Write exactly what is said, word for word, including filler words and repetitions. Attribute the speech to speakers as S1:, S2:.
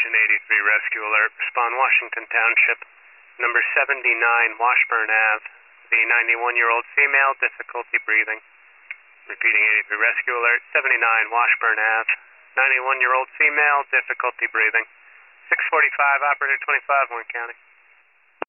S1: Attention eighty-three Rescue Alert. Respond Washington Township. Number seventy-nine Washburn Avenue. The ninety-one-year-old female, difficulty breathing. Repeating eighty-three Rescue Alert. seventy-nine Washburn Avenue. ninety-one-year-old female, difficulty breathing. six forty-five, operator twenty-five, Warren County.